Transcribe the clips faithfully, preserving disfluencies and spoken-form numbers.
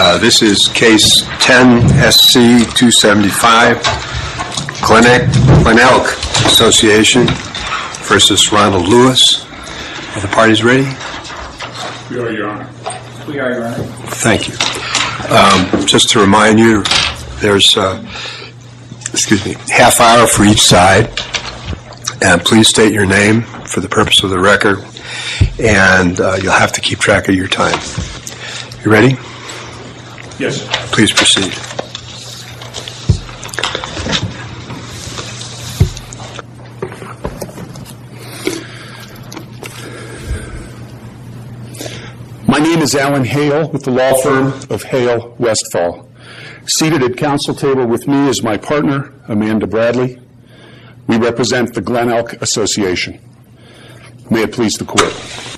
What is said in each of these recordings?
Uh, this is case ten S C two seventy-five, Glen, Glen Elk Association versus Ronald Lewis. Are the parties ready? We are, Your Honor. We are, Your Honor. Thank you. Um, just to remind you, there's, uh, excuse me, half hour for each side. And please state your name for the purpose of the record. And uh, you'll have to keep track of your time. You ready? Yes, sir. Please proceed. My name is Alan Hale with the law firm of Hale Westfall. Seated at counsel table with me is my partner, Amanda Bradley. We represent the Glen Elk Association. May it please the court.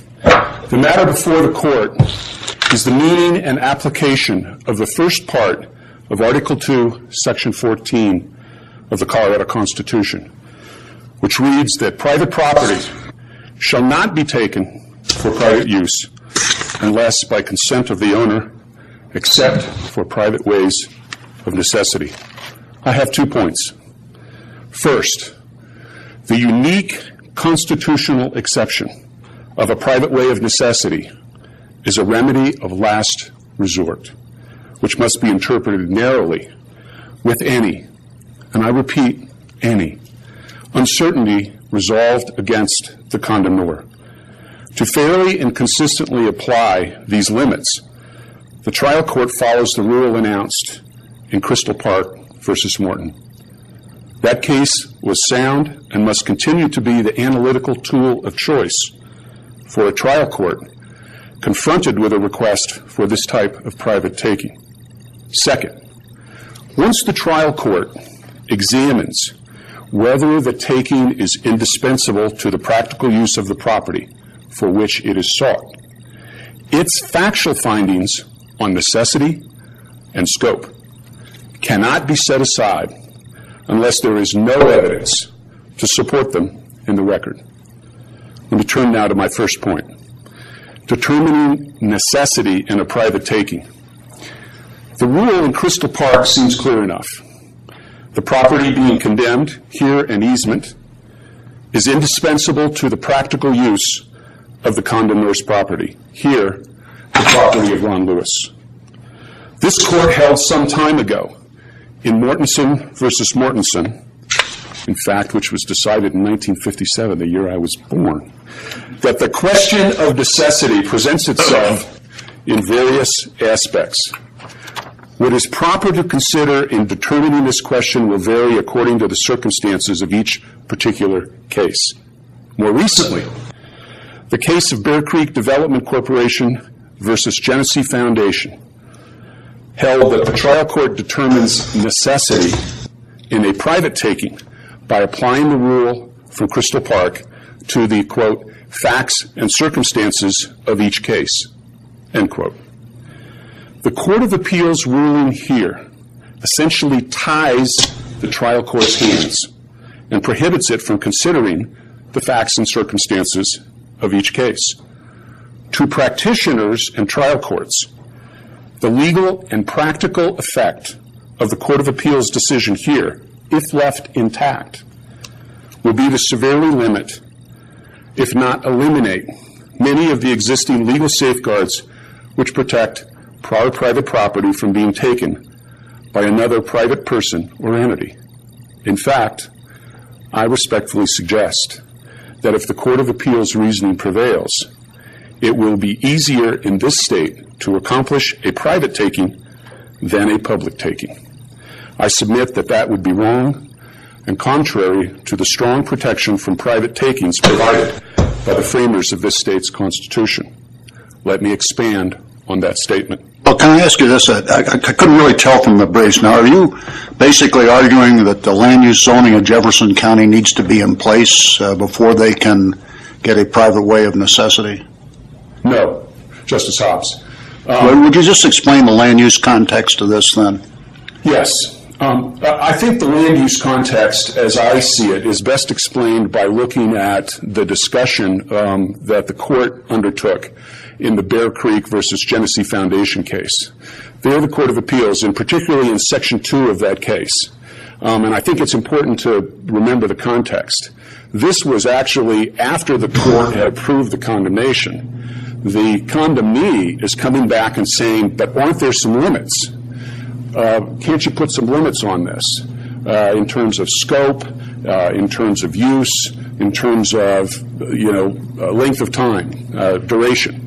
The matter before the court is the meaning and application of the first part of Article two, Section fourteen of the Colorado Constitution, which reads that private property shall not be taken for private use unless by consent of the owner, except for private ways of necessity. I have two points. First, the unique constitutional exception of a private way of necessity is a remedy of last resort, which must be interpreted narrowly with any, and I repeat, any, uncertainty resolved against the condemnor. To fairly and consistently apply these limits, the trial court follows the rule announced in Crystal Park versus Morton. That case was sound and must continue to be the analytical tool of choice for a trial court confronted with a request for this type of private taking. Second, once the trial court examines whether the taking is indispensable to the practical use of the property for which it is sought, its factual findings on necessity and scope cannot be set aside unless there is no evidence to support them in the record. Let me turn now to my first point. Determining necessity in a private taking. The rule in Crystal Park seems clear enough. The property being condemned, here an easement, is indispensable to the practical use of the condemnor's property, here the property of Ron Lewis. This court held some time ago in Mortensen versus Mortensen, in fact, which was decided in nineteen fifty-seven, the year I was born, that the question of necessity presents itself in various aspects. What is proper to consider in determining this question will vary according to the circumstances of each particular case. More recently, the case of Bear Creek Development Corporation versus Genesee Foundation held that the trial court determines necessity in a private taking by applying the rule from Crystal Park to the, quote, facts and circumstances of each case, end quote. The Court of Appeals ruling here essentially ties the trial court's hands and prohibits it from considering the facts and circumstances of each case. To practitioners and trial courts, the legal and practical effect of the Court of Appeals decision here, if left intact, will be to severely limit, if not eliminate, many of the existing legal safeguards which protect prior private property from being taken by another private person or entity. In fact, I respectfully suggest that if the Court of Appeals reasoning prevails, it will be easier in this state to accomplish a private taking than a public taking. I submit that that would be wrong and contrary to the strong protection from private takings provided by the framers of this state's Constitution. Let me expand on that statement. Well, can I ask you this? I, I, I couldn't really tell from the briefs. Now, are you basically arguing that the land use zoning of Jefferson County needs to be in place uh, before they can get a private way of necessity? No, Justice Hobbs. Um, well, would you just explain the land use context of this then? Yes. Um, I think the land use context, as I see it, is best explained by looking at the discussion um, that the court undertook in the Bear Creek versus Genesee Foundation case. They're the Court of Appeals, and particularly in Section two of that case. Um, and I think it's important to remember the context. This was actually after the court had approved the condemnation. The condemnee is coming back and saying, but aren't there some limits? Uh, can't you put some limits on this uh, in terms of scope, uh, in terms of use, in terms of, you know, uh, length of time, uh, duration?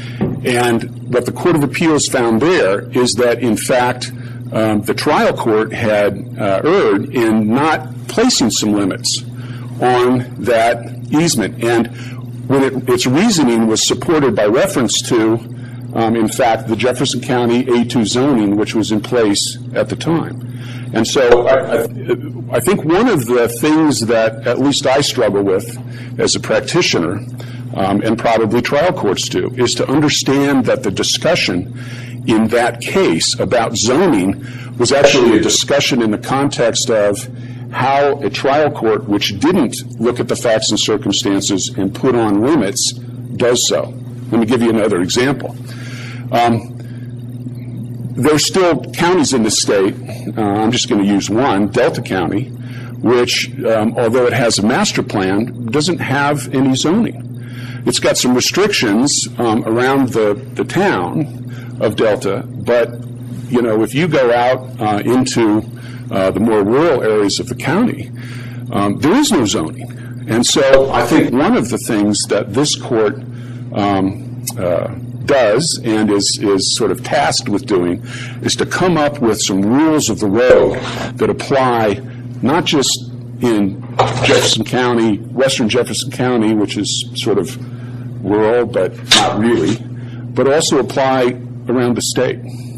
And what the Court of Appeals found there is that, in fact, um, the trial court had uh, erred in not placing some limits on that easement. And when it, its reasoning was supported by reference to, um, in fact, the Jefferson County A two zoning, which was in place at the time. And so I, I, I think one of the things that at least I struggle with as a practitioner, um, and probably trial courts do, is to understand that the discussion in that case about zoning was actually a discussion in the context of how a trial court, which didn't look at the facts and circumstances and put on limits, does so. Let me give you another example. Um, there are still counties in the state, uh, I'm just going to use one, Delta County, which, um, although it has a master plan, doesn't have any zoning. It's got some restrictions um, around the, the town of Delta, but, you know, if you go out uh, into uh, the more rural areas of the county, um, there is no zoning. And so I think one of the things that this court um, uh, does and is, is sort of tasked with doing is to come up with some rules of the road that apply not just in Jefferson County, western Jefferson County, which is sort of rural but not really, but also apply around the state.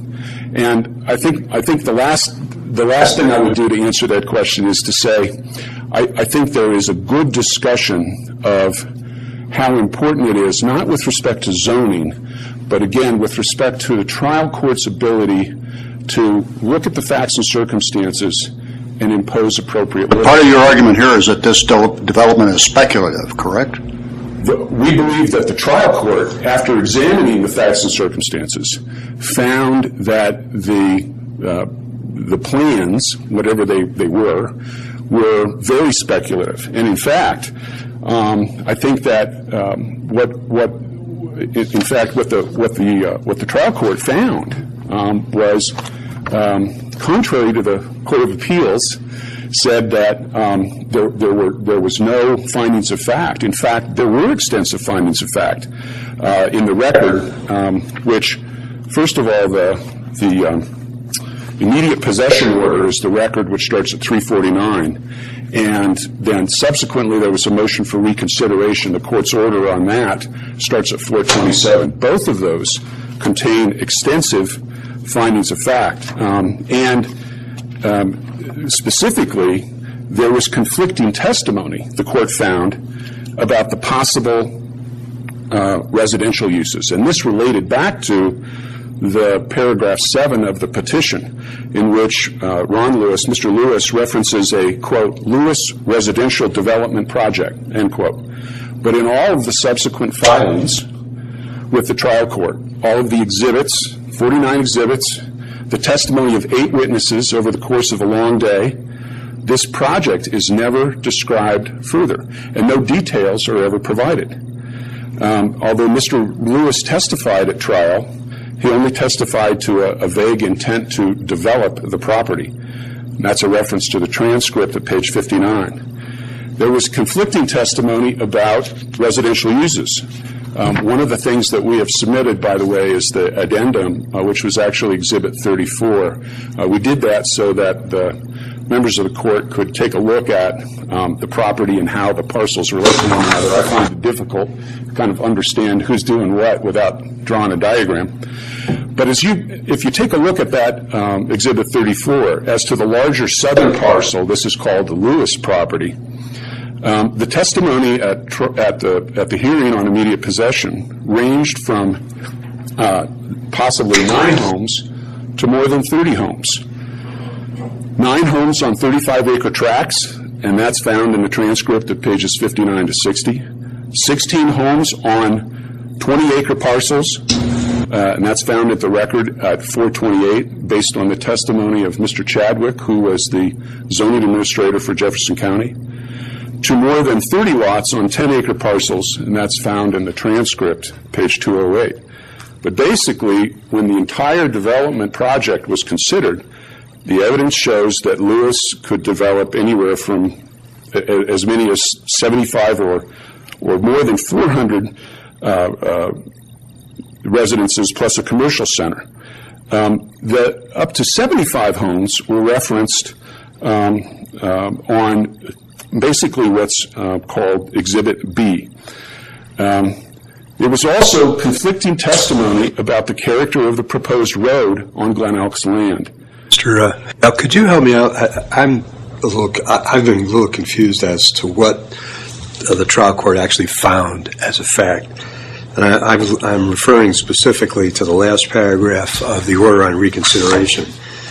And I think I think the last the last thing I would do to answer that question is to say I, I think there is a good discussion of how important it is, not with respect to zoning, but again with respect to the trial court's ability to look at the facts and circumstances and impose appropriate limits. Part of your argument here is that this de- development is speculative, correct? The, we believe that the trial court, after examining the facts and circumstances, found that the uh, the plans, whatever they, they were, were very speculative. And in fact, um, I think that um, what what in fact what the what the uh, what the trial court found um, was um, contrary to the Court of Appeals, said that um, there, there were there was no findings of fact. In fact, there were extensive findings of fact uh, in the record, um, which, first of all, the the um, immediate possession order is the record, which starts at three forty-nine, and then subsequently there was a motion for reconsideration. The court's order on that starts at four twenty-seven. Both of those contain extensive findings of fact, um, and um, specifically, there was conflicting testimony, the court found, about the possible uh, residential uses. And this related back to the paragraph seven of the petition, in which uh, Ron Lewis, Mister Lewis, references a, quote, Lewis residential development project, end quote. But in all of the subsequent filings with the trial court, all of the exhibits, forty-nine exhibits, the testimony of eight witnesses over the course of a long day, this project is never described further, and no details are ever provided. Um, although Mister Lewis testified at trial, he only testified to a, a vague intent to develop the property. And that's a reference to the transcript at page fifty-nine. There was conflicting testimony about residential uses. Um, one of the things that we have submitted, by the way, is the addendum, uh, which was actually Exhibit thirty-four. Uh, we did that so that the members of the court could take a look at um, the property and how the parcels relate to one another. I find it difficult to kind of understand who's doing what without drawing a diagram. But as you, if you take a look at that um, Exhibit thirty-four, as to the larger southern parcel, this is called the Lewis property. Um, the testimony at, tr- at the at the hearing on immediate possession ranged from uh, possibly nine homes to more than thirty homes. Nine homes on thirty-five acre tracts, and that's found in the transcript at pages fifty-nine to sixty. Sixteen homes on twenty acre parcels, uh, and that's found at the record at four twenty-eight, based on the testimony of Mister Chadwick, who was the zoning administrator for Jefferson County, to more than thirty lots on ten-acre parcels, and that's found in the transcript, page two oh eight. But basically, when the entire development project was considered, the evidence shows that Lewis could develop anywhere from as many as seventy-five or or more than four hundred uh, uh, residences plus a commercial center. Um, that up to seventy-five homes were referenced um, um, on basically what's uh, called Exhibit B. Um, there was also conflicting testimony about the character of the proposed road on Glen Elk's land. Mister Uh, now, could you help me out? I, I'm a little. I, I've been a little confused as to what uh, the trial court actually found as a fact, and I, I'm, I'm referring specifically to the last paragraph of the order on reconsideration.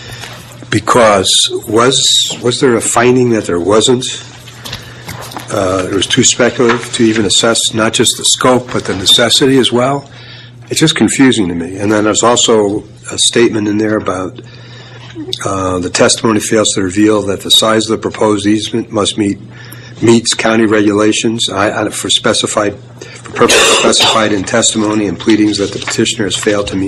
Because was was there a finding that there wasn't? Uh, it was too speculative to even assess not just the scope but the necessity as well. It's just confusing to me. And then there's also a statement in there about uh, the testimony fails to reveal that the size of the proposed easement must meet meets county regulations I, I, for specified for purposes specified in testimony and pleadings that the petitioner has failed to meet,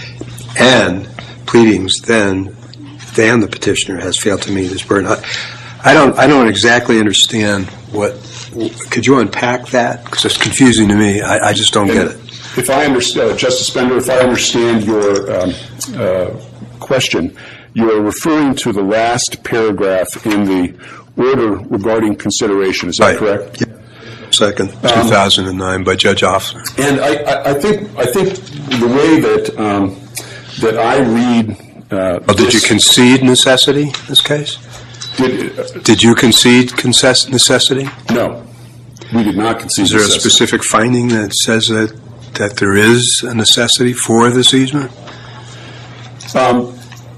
and pleadings then then the petitioner has failed to meet his burden. I, I don't I don't exactly understand what. Could you unpack that? Because it's confusing to me. I, I just don't and get it. If I understand, uh, Justice Bender, if I understand your um, uh, question, you are referring to the last paragraph in the order regarding consideration. Is that right. correct? Yeah. Second, two thousand nine, um, by Judge Offler. And I, I, I think I think the way that um, that I read. Uh, well, did you concede necessity in this case? Did, uh, did you concede concess- necessity? No, we did not concede. Is there necessity. a specific finding that says that that there is a necessity for this easement? Um,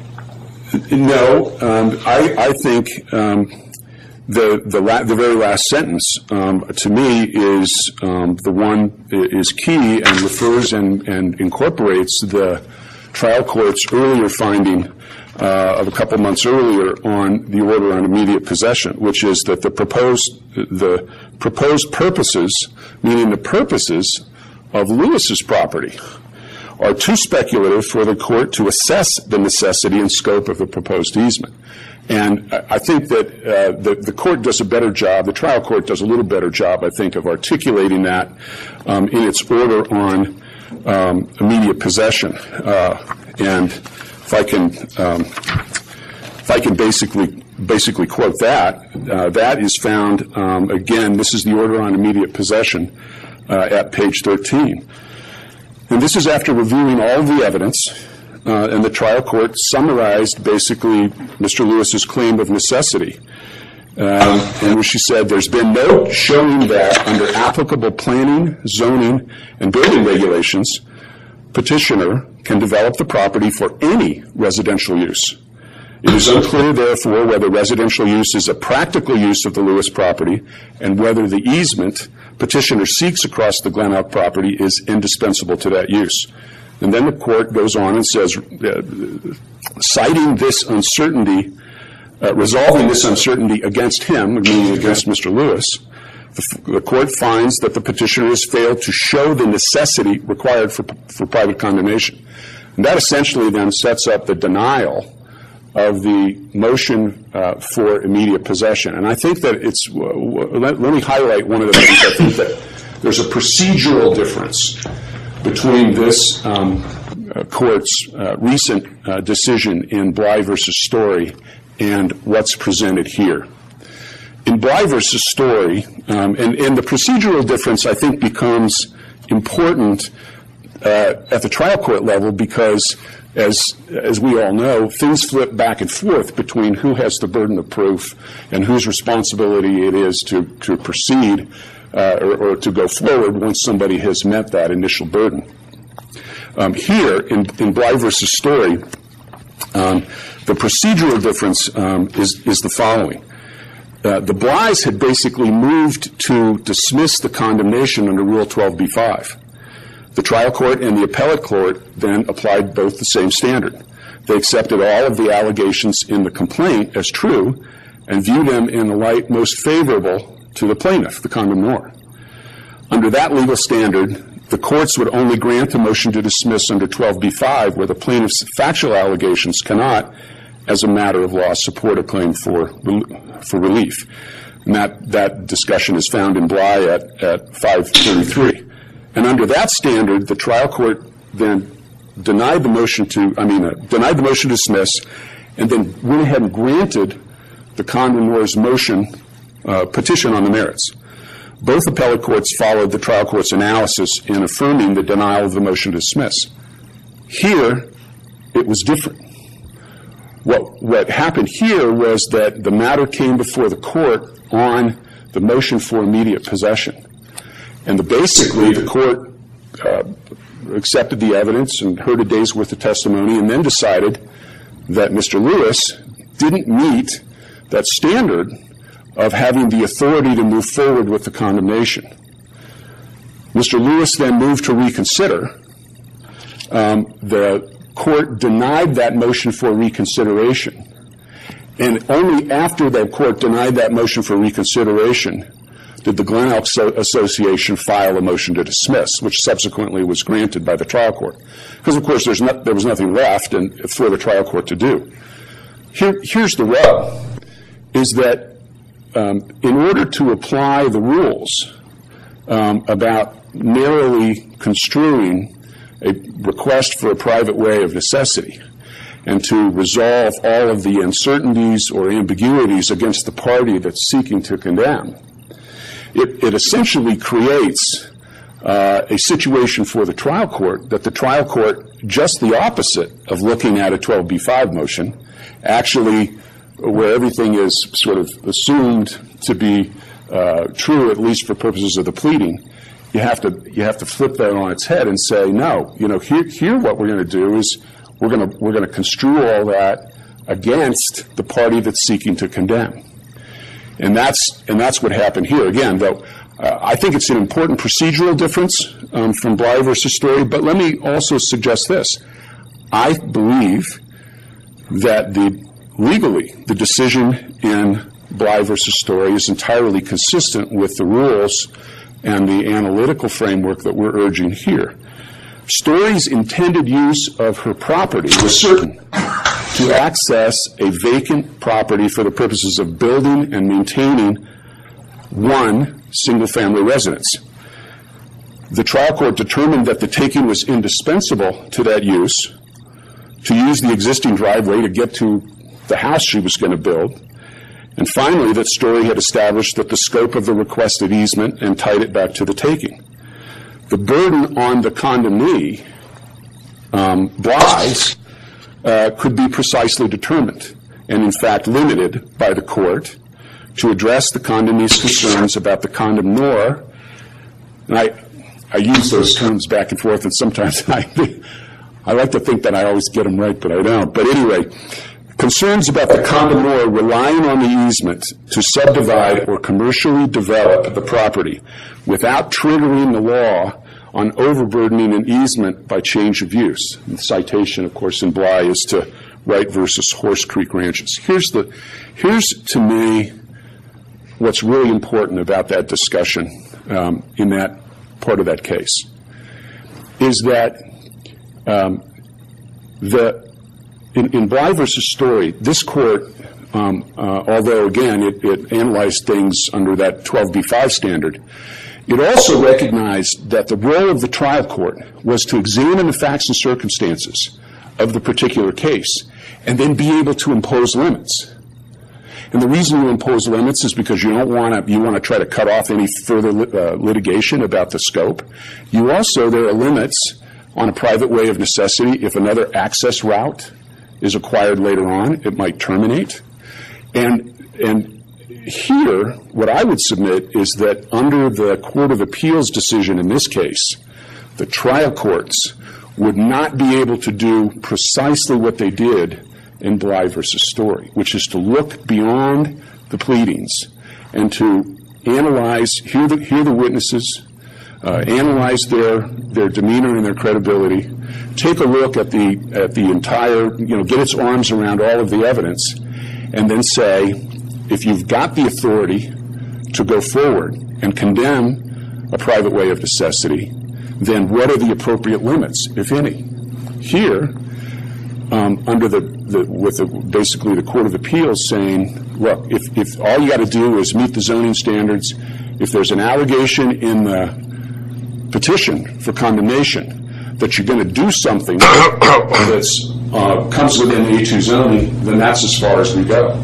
no, um, I, I think um, the the, la- the very last sentence um, to me is um, the one is key and refers and, and incorporates the trial court's earlier finding uh, of a couple months earlier on the order on immediate possession, which is that the proposed the proposed purposes, meaning the purposes of Lewis's property, are too speculative for the court to assess the necessity and scope of the proposed easement. And I think that uh, the, the court does a better job, the trial court does a little better job, I think, of articulating that um, in its order on um, immediate possession. Uh, and if I can, um, if I can basically basically quote that, uh, that is found, um, again, this is the order on immediate possession uh, at page thirteen. And this is after reviewing all of the evidence, uh, and the trial court summarized basically Mister Lewis's claim of necessity. Um, and she said there's been no showing that under applicable planning, zoning, and building regulations, petitioner can develop the property for any residential use. It is unclear, therefore, whether residential use is a practical use of the Lewis property and whether the easement petitioner seeks across the Glen Elk property is indispensable to that use. And then the court goes on and says, uh, citing this uncertainty, uh, resolving this uncertainty against him, meaning against Mister Lewis, the, the court finds that the petitioner has failed to show the necessity required for, for private condemnation. And that essentially then sets up the denial of the motion uh, for immediate possession. And I think that it's, uh, let, let me highlight one of the things. I think that there's a procedural difference between this um, uh, court's uh, recent uh, decision in Bly versus Story and what's presented here. In Bly versus Story, um, and, and the procedural difference, I think, becomes important uh, at the trial court level because As, as we all know, things flip back and forth between who has the burden of proof and whose responsibility it is to, to proceed uh, or, or to go forward once somebody has met that initial burden. Um, here, in, in Bly versus Story, um, the procedural difference um, is, is the following. Uh, the Blys had basically moved to dismiss the condemnation under Rule twelve B five. The trial court and the appellate court then applied both the same standard. They accepted all of the allegations in the complaint as true and viewed them in the light most favorable to the plaintiff, the condemnor. Under that legal standard, the courts would only grant a motion to dismiss under twelve B five where the plaintiff's factual allegations cannot, as a matter of law, support a claim for, for relief. And that, that discussion is found in Bly at, at five thirty-three. And under that standard, the trial court then denied the motion to, I mean, uh, denied the motion to dismiss, and then went ahead and granted the condemnor's motion, uh, petition on the merits. Both appellate courts followed the trial court's analysis in affirming the denial of the motion to dismiss. Here, it was different. What, what happened here was that the matter came before the court on the motion for immediate possession. And the, basically, the court uh, accepted the evidence and heard a day's worth of testimony and then decided that Mister Lewis didn't meet that standard of having the authority to move forward with the condemnation. Mister Lewis then moved to reconsider. Um, the court denied that motion for reconsideration. And only after the court denied that motion for reconsideration did the Glen Elk Association file a motion to dismiss, which subsequently was granted by the trial court. Because, of course, there's not, there was nothing left and, for the trial court to do. Here, here's the rub, is that um, in order to apply the rules um, about narrowly construing a request for a private way of necessity and to resolve all of the uncertainties or ambiguities against the party that's seeking to condemn, It, it essentially creates uh, a situation for the trial court that the trial court, just the opposite of looking at a twelve B five motion, actually where everything is sort of assumed to be uh, true, at least for purposes of the pleading, you have to you have to flip that on its head and say, no, you know, here here what we're going to do is we're going to we're going to construe all that against the party that's seeking to condemn. And that's and that's what happened here. Again, though, uh, I think it's an important procedural difference um, from Bly versus Story. But let me also suggest this: I believe that the legally the decision in Bly versus Story is entirely consistent with the rules and the analytical framework that we're urging here. Story's intended use of her property was certain: to access a vacant property for the purposes of building and maintaining one single-family residence. The trial court determined that the taking was indispensable to that use, to use the existing driveway to get to the house she was going to build, and finally that Story had established that the scope of the requested easement and tied it back to the taking. The burden on the condemnee, um, Bly's, Uh, could be precisely determined and, in fact, limited by the court to address the condemnee's concerns about the condemnor. And I, I use those terms back and forth, and sometimes I, I like to think that I always get them right, but I don't. But anyway, concerns about the condemnor relying on the easement to subdivide or commercially develop the property without triggering the law on overburdening an easement by change of use. And the citation, of course, in Bly is to Wright versus Horse Creek Ranches. Here's the, here's to me what's really important about that discussion um, in that part of that case, is that um, the in, in Bly versus Story, this court, um, uh, although again it, it analyzed things under that twelve B five standard, it also recognized that the role of the trial court was to examine the facts and circumstances of the particular case and then be able to impose limits. And the reason you impose limits is because you don't want to, you want to try to cut off any further uh, litigation about the scope. You also, there are limits on a private way of necessity. If another access route is acquired later on, it might terminate. And, and, Here, what I would submit is that under the Court of Appeals decision in this case, the trial courts would not be able to do precisely what they did in Bly versus Story, which is to look beyond the pleadings and to analyze, hear the, hear the witnesses, uh, analyze their their demeanor and their credibility, take a look at the at the entire, you know, get its arms around all of the evidence, and then say, if you've got the authority to go forward and condemn a private way of necessity, then what are the appropriate limits, if any? Here, um, under the, the with the, basically the Court of Appeals saying, look, if, if all you got to do is meet the zoning standards, if there's an allegation in the petition for condemnation that you're going to do something that uh, comes within A two zoning, then that's as far as we go.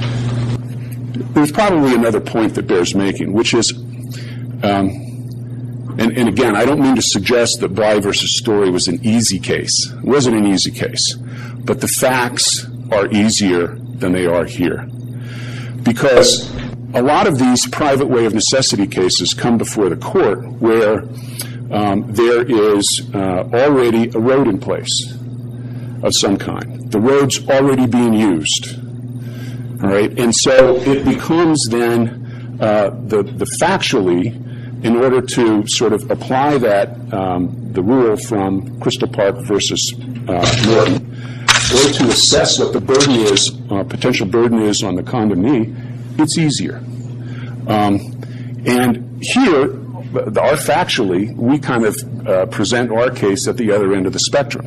There's probably another point that bears making, which is, um, and, and again, I don't mean to suggest that Bly versus Story was an easy case. It wasn't an easy case. But the facts are easier than they are here. Because a lot of these private way of necessity cases come before the court where um, there is uh, already a road in place of some kind. The road's already being used. All right? And so it becomes then uh, the, the factually, in order to sort of apply that, um, the rule from Crystal Park versus uh, Norton, or to assess what the burden is, uh, potential burden is on the condemnee, it's easier. Um, and here, our factually, we kind of uh, present our case at the other end of the spectrum.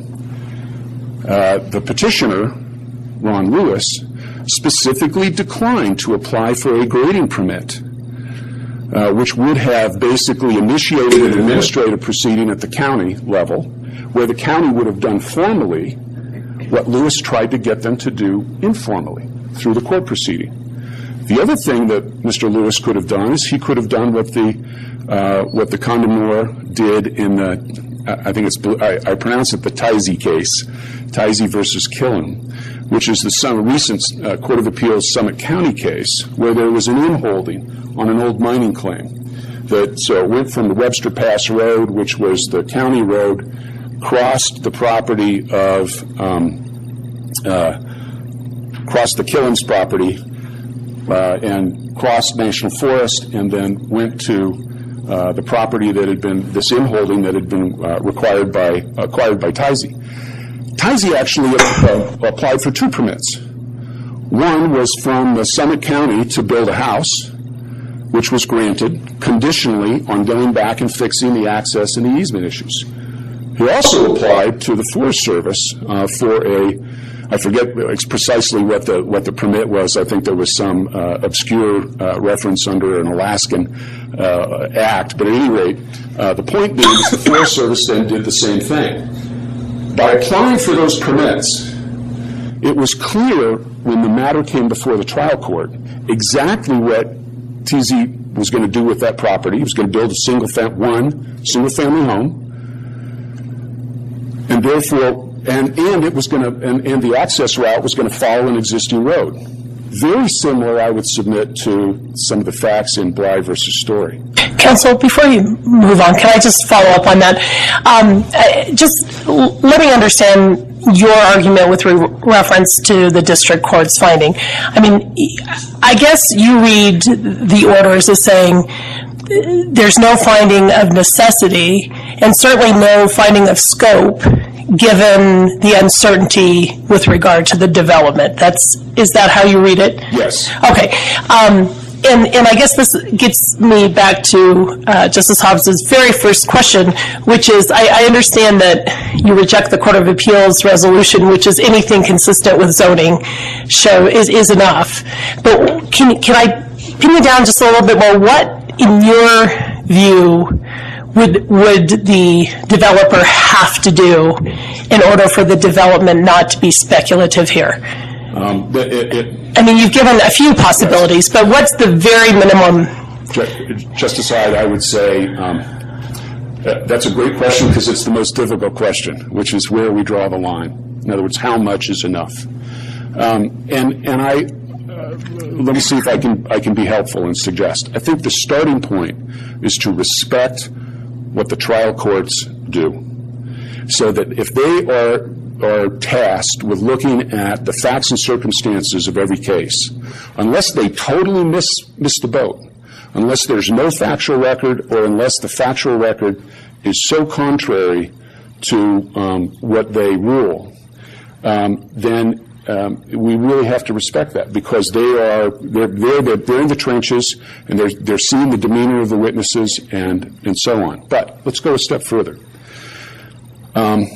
Uh, the petitioner, Ron Lewis, specifically declined to apply for a grading permit, uh, which would have basically initiated an administrative proceeding at the county level, where the county would have done formally what Lewis tried to get them to do informally through the court proceeding. The other thing that Mister Lewis could have done is he could have done what the uh, what the condemnor did in the, I think it's, I, I pronounce it the Tisey case, Tisey versus Killam, which is the some recent uh, Court of Appeals Summit County case where there was an in-holding on an old mining claim. That so it went from the Webster Pass Road, which was the county road, crossed the property of, um, uh, crossed the Killam's property, uh, and crossed National Forest, and then went to uh, the property that had been, this in-holding that had been uh, required by, acquired by Tisey. Tisey actually uh, applied for two permits. One was from the Summit County to build a house, which was granted conditionally on going back and fixing the access and the easement issues. He also applied to the Forest Service uh, for a, I forget precisely what the what the permit was. I think there was some uh, obscure uh, reference under an Alaskan uh, act. But at any rate, uh, the point being is the Forest Service then did the same thing. By applying for those permits, it was clear when the matter came before the trial court exactly what Tisey was going to do with that property. He was going to build a single fam- one single family home. And therefore, and, and it was going to, and, and the access route was going to follow an existing road. Very similar, I would submit, to some of the facts in Bly versus Story. Counsel, before you move on, can I just follow up on that? Um, just l- let me understand your argument with re- reference to the district court's finding. I mean, I guess you read the orders as saying there's no finding of necessity and certainly no finding of scope given the uncertainty with regard to the development. That's, is that how you read it? Yes. Okay. Um, and, and I guess this gets me back to uh, Justice Hobbs's very first question, which is, I, I understand that you reject the Court of Appeals resolution, which is anything consistent with zoning show is, is enough. But can, can I pin you down just a little bit more? What, in your view, would would the developer have to do in order for the development not to be speculative here? Um, it, it, I mean, you've given a few possibilities, but what's the very minimum? Justice Hyde, I would say um, that's a great question because it's the most difficult question, which is where we draw the line. In other words, how much is enough? Um, and and I uh, let me see if I can I can be helpful and suggest. I think the starting point is to respect what the trial courts do, so that if they are are tasked with looking at the facts and circumstances of every case, unless they totally miss miss the boat, unless there's no factual record or unless the factual record is so contrary to um, what they rule, um, then um, we really have to respect that, because they are they're, they're, they're, they're in the trenches and they're, they're seeing the demeanor of the witnesses and, and so on. But let's go a step further. Um,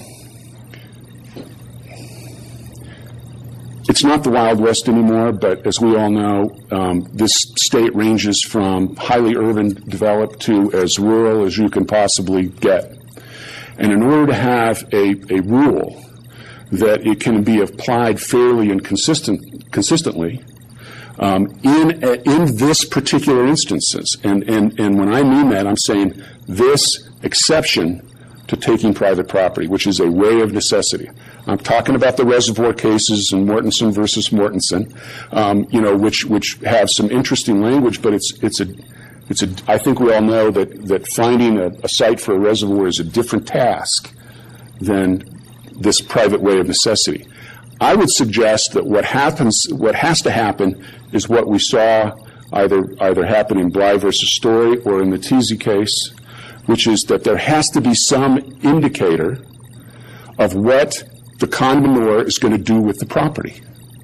It's not the Wild West anymore, but as we all know, um, this state ranges from highly urban developed to as rural as you can possibly get. And in order to have a, a rule that it can be applied fairly and consistent, consistently, um, in, in this particular instances, and, and, and when I mean that, I'm saying this exception to taking private property, which is a way of necessity. I'm talking about the reservoir cases and Mortensen versus Mortensen, um, you know, which which have some interesting language, but it's it's a it's a. I think we all know that that finding a, a site for a reservoir is a different task than this private way of necessity. I would suggest that what happens, what has to happen, is what we saw either either happen in Bly versus Story or in the Teasy case, which is that there has to be some indicator of what the condemnor is going to do with the property.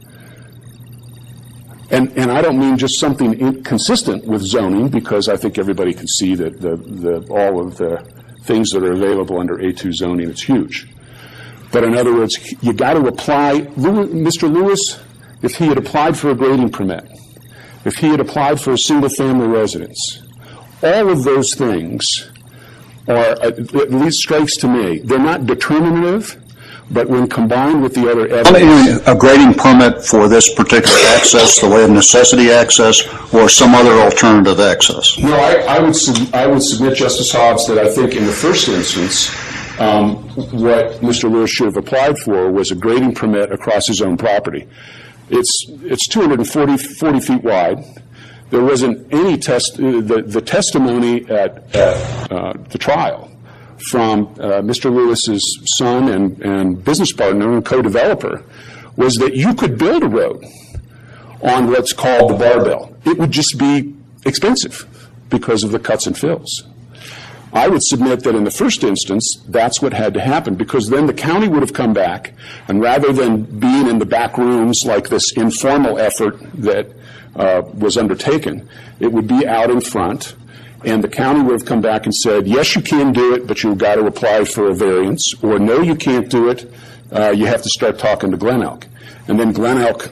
And, and I don't mean just something inconsistent with zoning, because I think everybody can see that the, the, all of the things that are available under A two zoning, it's huge. But in other words, you got to apply. Mister Lewis, if he had applied for a grading permit, if he had applied for a single-family residence, all of those things are, at least strikes to me, they're not determinative, but when combined with the other evidence. A grading permit for this particular access, the way of necessity access, or some other alternative access? No, I, I would sub, I would submit, Justice Hobbs, that I think in the first instance, um, what Mister Lewis should have applied for was a grading permit across his own property. It's it's two hundred forty, forty feet wide. There wasn't any test. Uh, the the testimony at, at uh, the trial from uh, Mister Lewis's son and, and business partner and co-developer was that you could build a road on what's called the barbell. It would just be expensive because of the cuts and fills. I would submit that in the first instance, that's what had to happen, because then the county would have come back, and rather than being in the back rooms like this informal effort that uh, was undertaken, it would be out in front. And the county would have come back and said, yes, you can do it, but you've got to apply for a variance, or no, you can't do it, uh, you have to start talking to Glen Elk. And then Glen Elk,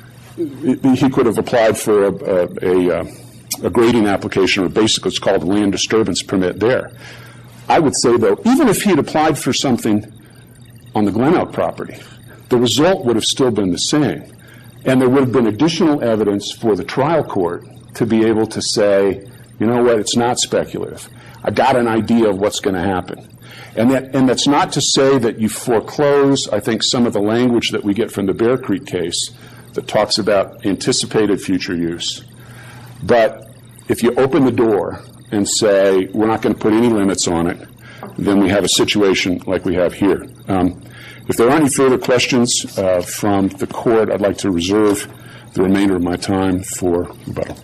he could have applied for a, a, a, a grading application, or basically it's called a land disturbance permit there. I would say, though, even if he had applied for something on the Glen Elk property, the result would have still been the same. And there would have been additional evidence for the trial court to be able to say, you know what, it's not speculative. I got an idea of what's going to happen. And that, and that's not to say that you foreclose, I think, some of the language that we get from the Bear Creek case that talks about anticipated future use. But if you open the door and say, we're not going to put any limits on it, then we have a situation like we have here. Um, if there are any further questions uh, from the court, I'd like to reserve the remainder of my time for rebuttal.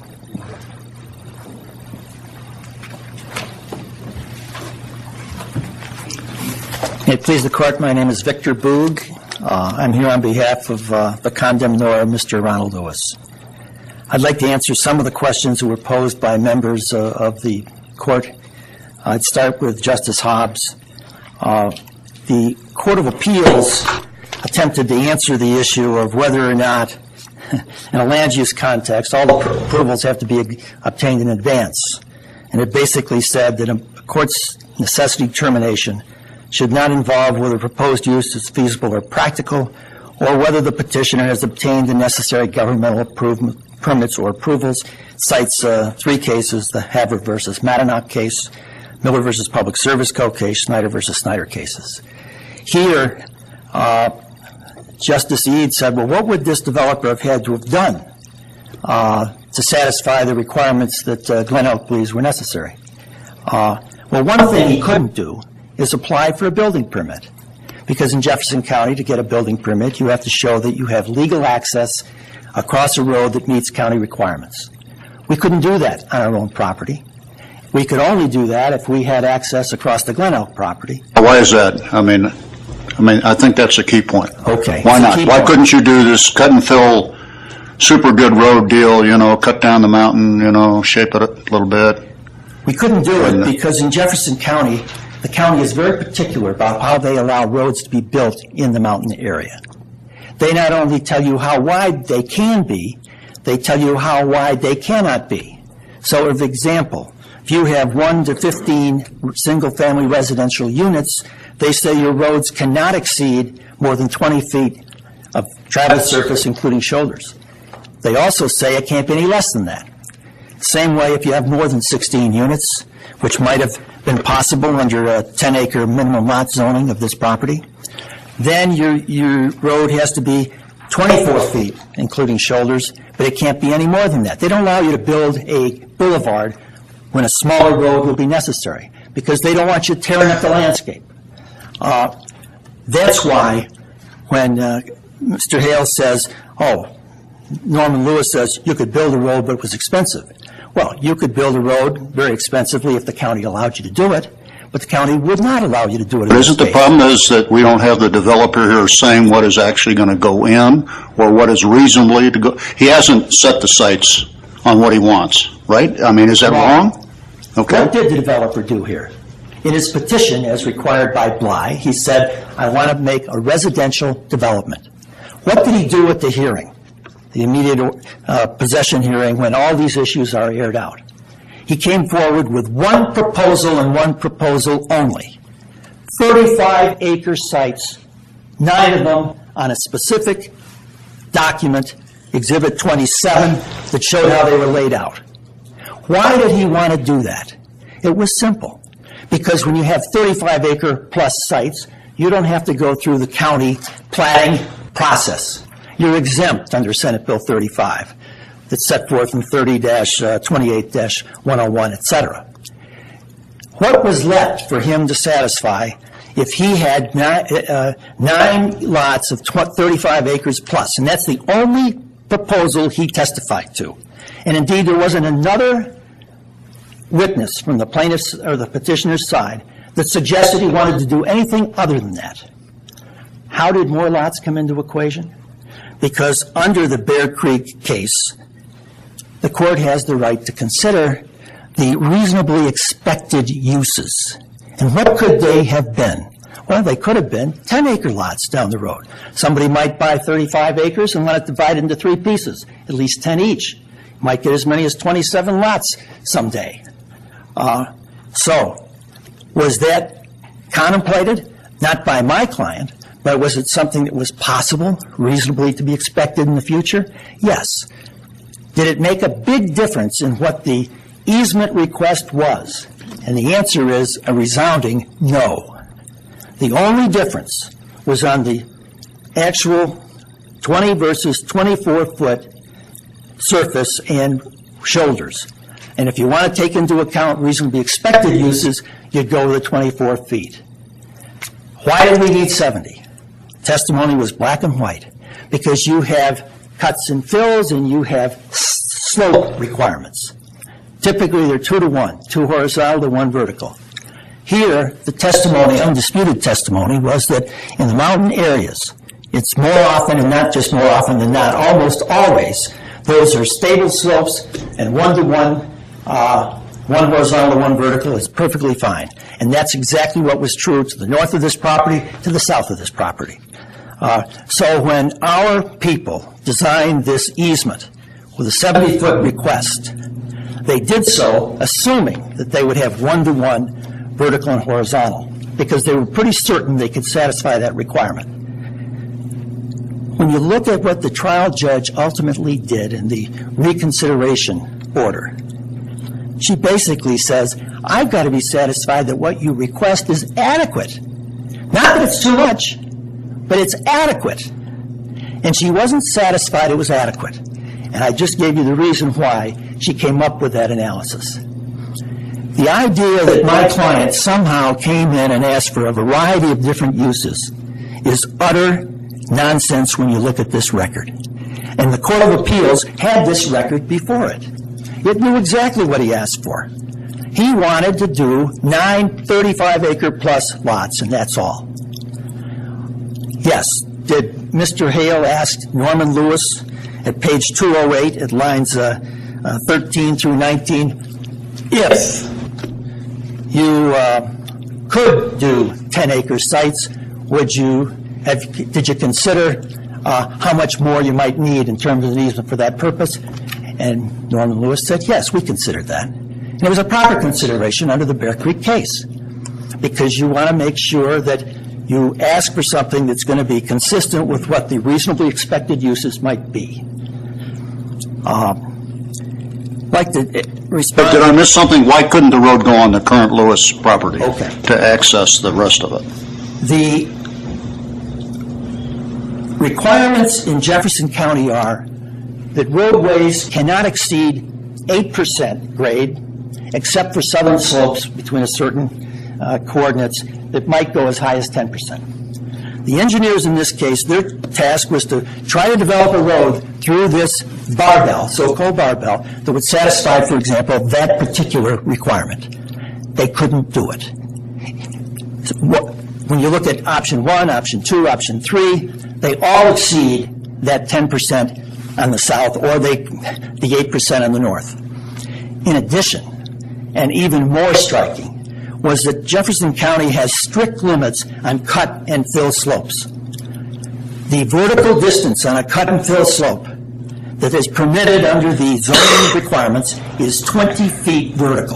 May it please the court, my name is Victor Boog. Uh, I'm here on behalf of uh, the condemnor, Mister Ronald Lewis. I'd like to answer some of the questions that were posed by members uh, of the court. I'd start with Justice Hobbs. Uh, the Court of Appeals attempted to answer the issue of whether or not, in a land use context, all the pr- approvals have to be obtained in advance. And it basically said that a court's necessity determination should not involve whether proposed use is feasible or practical, or whether the petitioner has obtained the necessary governmental approval, permits or approvals. It cites uh, three cases: the Havre versus Mattinock case, Miller versus Public Service Co. case, Snyder versus Snyder cases. Here, uh, Justice Eade said, well, what would this developer have had to have done uh, to satisfy the requirements that uh, Glen Elk believes were necessary? Uh, well, one thing he couldn't do is apply for a building permit, because in Jefferson County, to get a building permit, you have to show that you have legal access across a road that meets county requirements. We couldn't do that on our own property. We could only do that if we had access across the Glen Elk property. Why is that? I mean, I mean, I think that's a key point. Okay. Why It's a not? key Why point. couldn't you do this cut and fill, super good road deal, you know, cut down the mountain, you know, shape it a little bit? We couldn't do And- it because in Jefferson County, the county is very particular about how they allow roads to be built in the mountain area. They not only tell you how wide they can be, they tell you how wide they cannot be. So, for example, if you have one to fifteen single-family residential units, they say your roads cannot exceed more than twenty feet of travel surface, including shoulders. They also say it can't be any less than that. Same way if you have more than sixteen units, which might have been possible under a ten-acre minimum lot zoning of this property, then your, your road has to be twenty-four feet, including shoulders, but it can't be any more than that. They don't allow you to build a boulevard when a smaller road will be necessary, because they don't want you tearing up the landscape. Uh, that's why when uh, Mister Hale says, oh, Norman Lewis says you could build a road, but it was expensive. Well, you could build a road very expensively if the county allowed you to do it, but the county would not allow you to do it. But isn't the problem is that we don't have the developer here saying what is actually going to go in or what is reasonably to go? He hasn't set the sights on what he wants, right? I mean, is that wrong? Okay. What did the developer do here? In his petition, as required by Bly, he said, I want to make a residential development. What did he do at the hearing, the immediate uh, possession hearing, when all these issues are aired out? He came forward with one proposal and one proposal only. thirty-five acre sites, nine of them on a specific document, Exhibit twenty-seven, that showed how they were laid out. Why did he want to do that? It was simple. Because when you have thirty-five acre plus sites, you don't have to go through the county planning process. You're exempt under Senate Bill thirty-five that's set forth in thirty twenty-eight dash one oh one, et cetera. What was left for him to satisfy if he had nine, uh, nine lots of thirty-five acres plus? And that's the only proposal he testified to. And indeed, there wasn't another witness from the plaintiff's or the petitioner's side that suggested he wanted to do anything other than that. How did more lots come into equation? Because under the Bear Creek case, the court has the right to consider the reasonably expected uses. And what could they have been? Well, they could have been ten acre lots down the road. Somebody might buy thirty-five acres and want it divided into three pieces, at least ten each. Might get as many as twenty-seven lots someday. Uh, so, was that contemplated? Not by my client, but was it something that was possible, reasonably to be expected in the future? Yes. Did it make a big difference in what the easement request was? And the answer is a resounding no. The only difference was on the actual twenty versus twenty-four foot surface and shoulders. And if you want to take into account reasonably expected uses, you'd go with the twenty-four feet. Why did we need seventy? Testimony was black and white. Because you have cuts and fills and you have slope requirements. Typically, they're two to one, two horizontal to one vertical. Here, the testimony, undisputed testimony, was that in the mountain areas, it's more often, and not just more often than not, almost always, those are stable slopes, and one-to-one, uh, one horizontal to one vertical is perfectly fine. And that's exactly what was true to the north of this property, to the south of this property. Uh, so when our people designed this easement with a seventy foot request, they did so assuming that they would have one-to-one vertical and horizontal, because they were pretty certain they could satisfy that requirement. When you look at what the trial judge ultimately did in the reconsideration order, she basically says, I've got to be satisfied that what you request is adequate. Not that it's too much, but it's adequate. And she wasn't satisfied it was adequate. And I just gave you the reason why she came up with that analysis. The idea that my client somehow came in and asked for a variety of different uses is utter nonsense when you look at this record. And the Court of Appeals had this record before it. It knew exactly what he asked for. He wanted to do nine thirty-five acre plus lots, and that's all. Yes, did Mister Hale ask Norman Lewis at page two oh eight at lines uh, uh, thirteen through nineteen, if you uh, could do ten acre sites, would you have, did you consider uh, how much more you might need in terms of an easement for that purpose? And Norman Lewis said, yes, we considered that. And it was a proper consideration under the Bear Creek case, because you want to make sure that you ask for something that's going to be consistent with what the reasonably expected uses might be. Um, like to respond. But did I miss something? Why couldn't the road go on the current Lewis property Okay. to access the rest of it? The requirements in Jefferson County are that roadways cannot exceed eight percent grade, except for southern slopes between a certain uh, coordinates that might go as high as ten percent. The engineers in this case, their task was to try to develop a road through this barbell, so-called barbell, that would satisfy, for example, that particular requirement. They couldn't do it. So, when you look at option one, option two, option three, they all exceed that ten percent on the south, or they, the eight percent on the north. In addition, and even more striking, was that Jefferson County has strict limits on cut and fill slopes. The vertical distance on a cut and fill slope that is permitted under the zoning requirements is twenty feet vertical,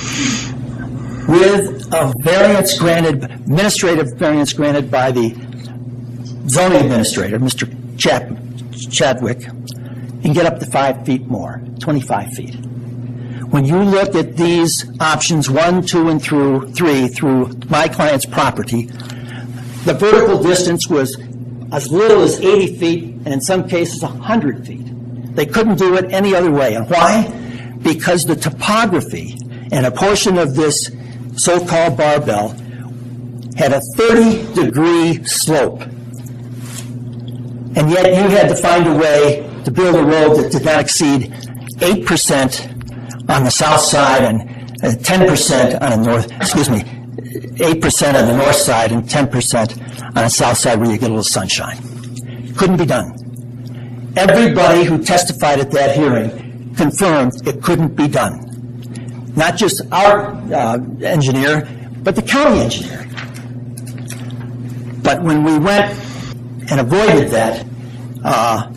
with a variance granted, administrative variance granted by the zoning administrator, Mister Chap, Chadwick, and get up to five feet more, twenty-five feet. When you look at these options one, two, and through three through my client's property, the vertical distance was as little as eighty feet, and in some cases one hundred feet. They couldn't do it any other way. And why? Because the topography and a portion of this so-called barbell had a thirty degree slope. And yet you had to find a way to build a road that did not exceed eight percent on the south side and ten percent on the north, excuse me, eight percent on the north side and ten percent on the south side where you get a little sunshine. Couldn't be done. Everybody who testified at that hearing confirmed it couldn't be done. Not just our uh, engineer, but the county engineer. But when we went and avoided that uh,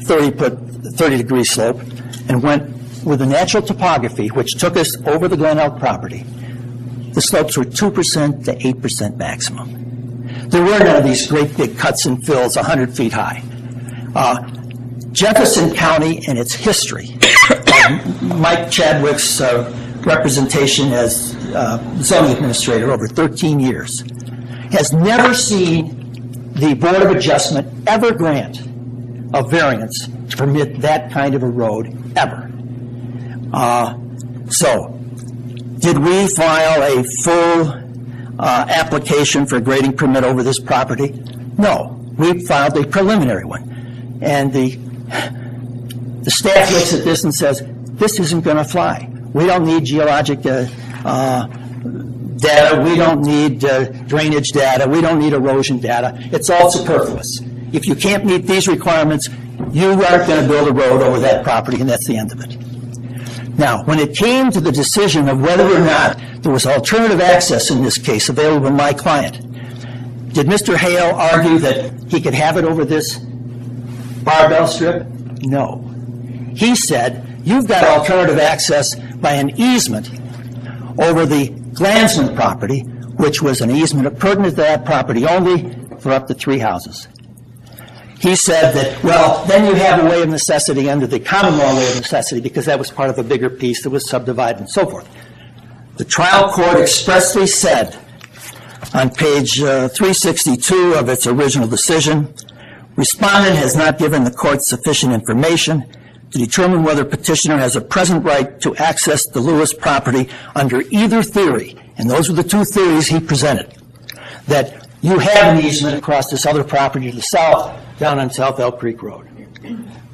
thirty degree slope and went with the natural topography, which took us over the Glen Elk property, the slopes were two percent to eight percent maximum. There were none of these great big cuts and fills one hundred feet high. Uh, Jefferson County and its history, uh, Mike Chadwick's uh, representation as uh, zoning administrator over thirteen years, has never seen the Board of Adjustment ever grant a variance to permit that kind of a road, ever. Uh, so, did we file a full uh, application for a grading permit over this property? No. We filed a preliminary one. And the, the staff looks at this and says, this isn't going to fly. We don't need geologic uh, uh, data. We don't need uh, drainage data. We don't need erosion data. It's all superfluous. If you can't meet these requirements, you aren't going to build a road over that property, and that's the end of it. Now, when it came to the decision of whether or not there was alternative access in this case available to my client, did Mister Hale argue that he could have it over this barbell strip? No. He said, you've got alternative access by an easement over the Glansman property, which was an easement pertinent to that property only for up to three houses. He said that, well, then you have a way of necessity under the common law way of necessity because that was part of a bigger piece that was subdivided and so forth. The trial court expressly said on page uh, three sixty-two of its original decision, respondent has not given the court sufficient information to determine whether petitioner has a present right to access the Lewis property under either theory, and those were the two theories he presented, that you have an easement across this other property to the south, down on South Elk Creek Road.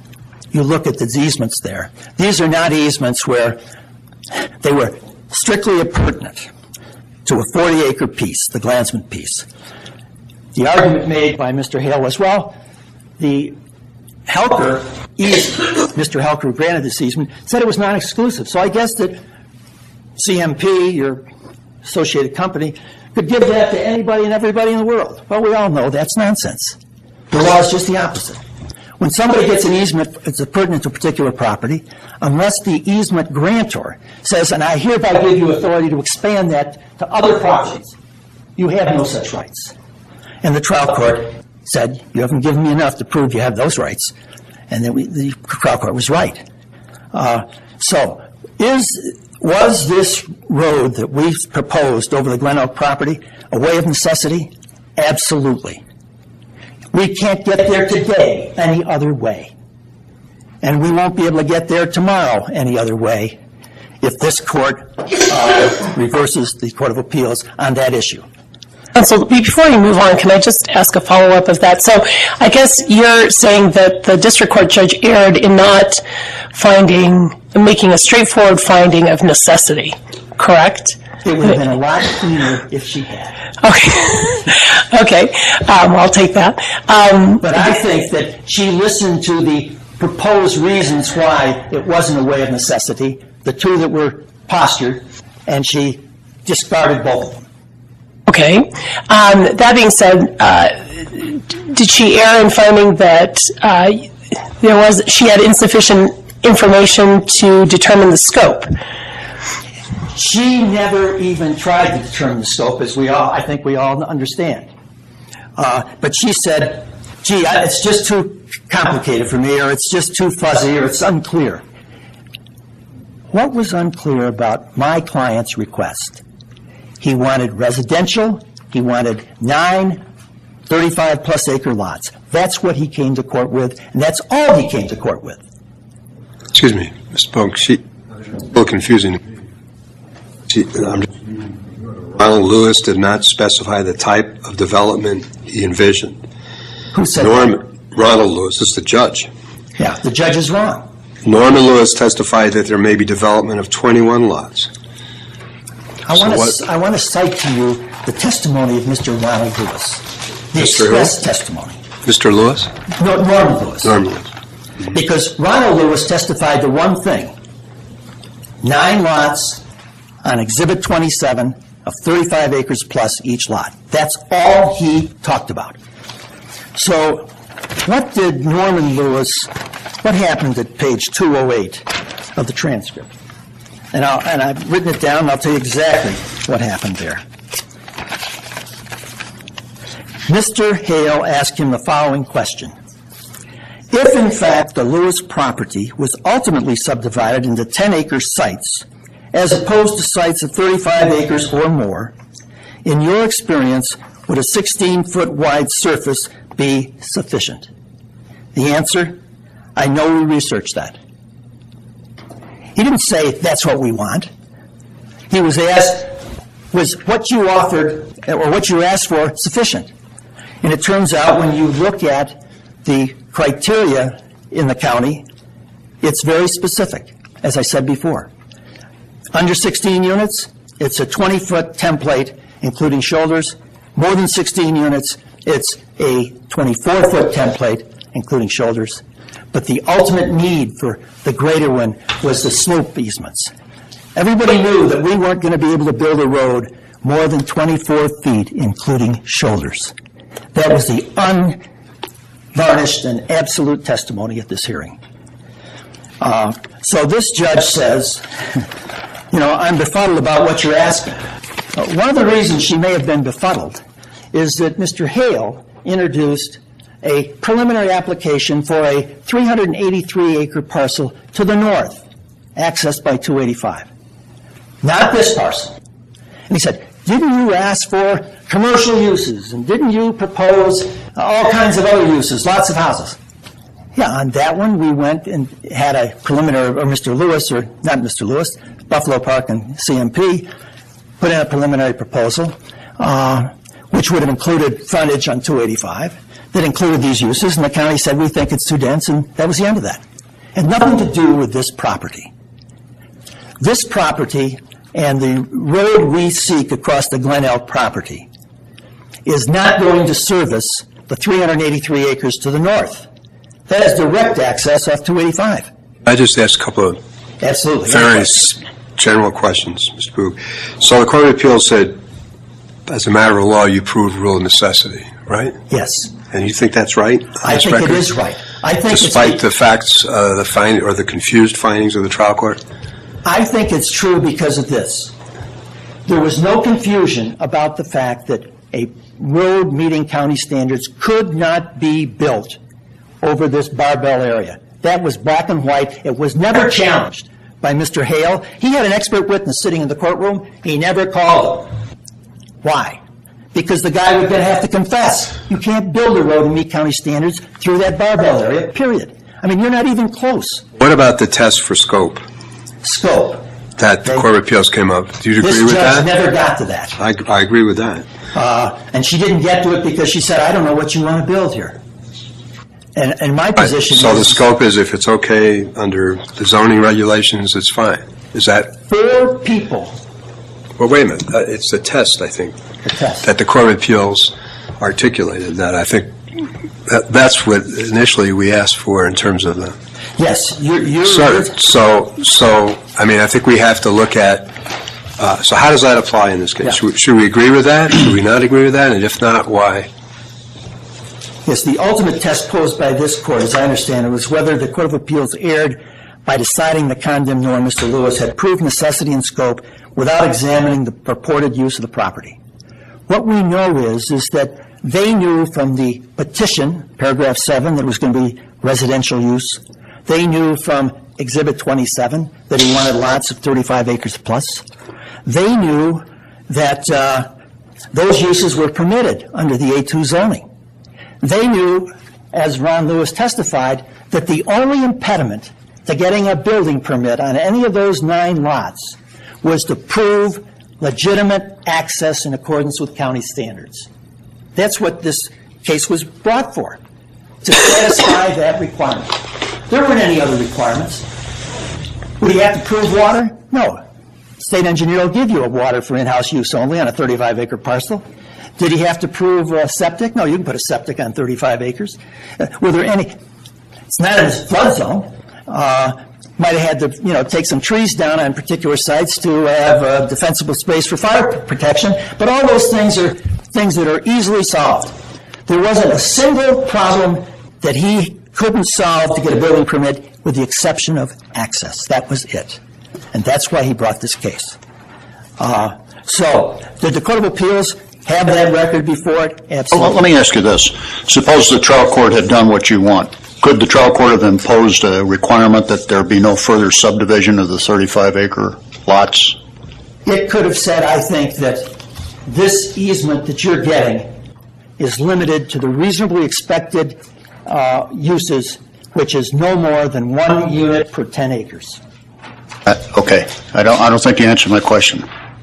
you look at the easements there. These are not easements where they were strictly appurtenant to a forty-acre piece, the Glansman piece. The argument made by Mister Hale was, well, the Helker easement, Mister Helker, who granted this easement, said it was non-exclusive. So I guess that C M P, your associated company, could give that to anybody and everybody in the world. Well, we all know that's nonsense. The law is just the opposite. When somebody gets an easement, it's pertinent to a particular property, unless the easement grantor says, and I hereby give you authority to expand that to other properties, you have no such rights. And the trial court said, you haven't given me enough to prove you have those rights. And then we, the trial court was right. Uh, so, is was this road that we proposed over the Glen Elk property a way of necessity? Absolutely. We can't get there today any other way. And we won't be able to get there tomorrow any other way if this court uh, reverses the Court of Appeals on that issue. Counsel, before you move on, can I just ask a follow-up of that? So I guess you're saying that the district court judge erred in not finding, making a straightforward finding of necessity, correct? It would have been a lot cleaner if she had. Okay. Okay. Um, I'll take that. Um, but I think that she listened to the proposed reasons why it wasn't a way of necessity, the two that were postured, and she discarded both of them. Okay. Um, that being said, uh, did she err in finding that uh, there was she had insufficient information to determine the scope? She never even tried to determine the scope, as we all, I think we all understand. Uh, but she said, gee, it's just too complicated for me, or it's just too fuzzy, or it's unclear. What was unclear about my client's request? He wanted residential. He wanted nine thirty-five plus acre lots. That's what he came to court with, and that's all he came to court with. Excuse me, Mister Polk, she, a little confusing. She, I'm, Ronald Lewis did not specify the type of development he envisioned. Who said Norm, that? Ronald Lewis is the judge. Yeah, the judge is wrong. Norman Lewis testified that there may be development of twenty-one lots. I want so to I want to cite to you the testimony of Mister Ronald Lewis, the Mister express who? testimony. Mister Lewis? No, Norman Lewis. Norman Lewis. Because Ronald Lewis testified to one thing: nine lots on Exhibit twenty-seven of thirty-five acres plus each lot. That's all he talked about. So, what did Norman Lewis? What happened at page two oh eight of the transcript? And, I'll, and I've written it down, and I'll tell you exactly what happened there. Mister Hale asked him the following question. If, in fact, the Lewis property was ultimately subdivided into ten-acre sites, as opposed to sites of thirty-five acres or more, in your experience, would a sixteen-foot wide surface be sufficient? The answer, I know we researched that. He didn't say, that's what we want. He was asked, was what you offered, or what you asked for, sufficient? And it turns out when you look at the criteria in the county, it's very specific, as I said before. Under sixteen units, it's a twenty-foot template, including shoulders. More than sixteen units, it's a twenty-four foot template, including shoulders. But the ultimate need for the greater one was the slope easements. Everybody knew that we weren't going to be able to build a road more than twenty-four feet, including shoulders. That was the unvarnished and absolute testimony at this hearing. Uh, so this judge says, you know, I'm befuddled about what you're asking. Uh, one of the reasons she may have been befuddled is that Mister Hale introduced a preliminary application for a three hundred eighty-three acre parcel to the north, accessed by two eighty-five. Not this parcel. And he said, didn't you ask for commercial uses, and didn't you propose all kinds of other uses, lots of houses? Yeah, on that one, we went and had a preliminary, or Mister Lewis, or not Mister Lewis, Buffalo Park and C M P, put in a preliminary proposal, uh, which would have included frontage on two eighty-five, that included these uses, and the county said, we think it's too dense, and that was the end of that. Had nothing to do with this property. This property and the road we seek across the Glen Elk property is not going to service the three hundred eighty-three acres to the north. That has direct access off two eighty-five. I just asked a couple of Absolutely. very s- general questions, Mister Boog. So the Court of Appeals said, as a matter of law, you proved rule of necessity, right? Yes. And you think that's right? on I this think record? it is right. I think Despite it's, the facts, uh, the find, or the confused findings of the trial court? I think it's true because of this. There was no confusion about the fact that a road meeting county standards could not be built over this Barbell area. That was black and white. It was never challenged by Mister Hale. He had an expert witness sitting in the courtroom. He never called him. Why? Because the guy was going to have to confess. You can't build a road and meet county standards through that Barbell area, period. I mean, you're not even close. What about the test for scope Scope. that the They- Court of Appeals came up? Do you agree This with judge that? never got to that. I, I agree with that. Uh, and she didn't get to it because she said, I don't know what you want to build here. And, and my position So the is scope is if it's okay under the zoning regulations, it's fine. Is that, four people well, wait a minute, Uh, it's a test, I think, to test. that the Court of Appeals articulated, that I think, that, that's what initially we asked for in terms of the, Yes, you're, you're, so, so, so, I mean, I think we have to look at, uh, so how does that apply in this case? Yeah. Should, we- should we agree with that? Should we not agree with that? And if not, why? yes, the ultimate test posed by this court, as I understand it, was whether the Court of Appeals erred by deciding the condemnor, Mister Lewis, had proved necessity and scope without examining the purported use of the property. What we know is, is that they knew from the petition, paragraph seven, that it was going to be residential use. They knew from Exhibit twenty-seven that he wanted lots of thirty-five acres plus. They knew that uh, those uses were permitted under the A two zoning. They knew, as Ron Lewis testified, that the only impediment to getting a building permit on any of those nine lots was to prove legitimate access in accordance with county standards. That's what this case was brought for, to satisfy that requirement. There weren't any other requirements. Would he have to prove water? No. State engineer will give you a water for in-house use only on a thirty-five acre parcel. Did he have to prove uh, septic? No, you can put a septic on thirty-five acres. Uh, were there any? It's not in his flood zone. Uh, might have had to, you know, take some trees down on particular sites to have a defensible space for fire protection. But all those things are things that are easily solved. There wasn't a single problem that he couldn't solve to get a building permit, with the exception of access. That was it. And that's why he brought this case. Uh, so, did the Court of Appeals have that record before it? Well, Absolutely. let me ask you this. Suppose the trial court had done what you want. Could the trial court have imposed a requirement that there be no further subdivision of the thirty-five acre lots? It could have said, I think, that this easement that you're getting is limited to the reasonably expected uh, uses, which is no more than one unit per ten acres. Uh, Okay, I don't, I don't think you answered my question.